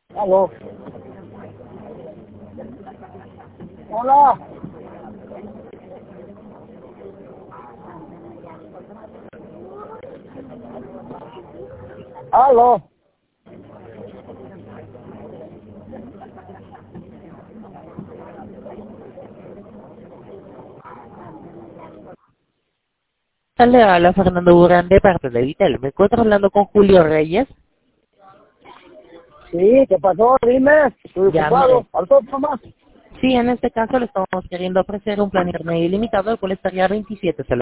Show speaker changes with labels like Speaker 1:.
Speaker 1: Aló. Hola. Aló.
Speaker 2: Le habla Fernando Durán de parte de Vitel. Me encuentro hablando con Julio Reyes.
Speaker 1: Sí, ¿qué pasó? Dime. Estoy
Speaker 2: Ya,
Speaker 1: ocupado.
Speaker 2: mire.
Speaker 1: ¿Alto nomás?
Speaker 2: Sí, en este caso le estamos queriendo ofrecer un plan internet ilimitado, el cual estaría 27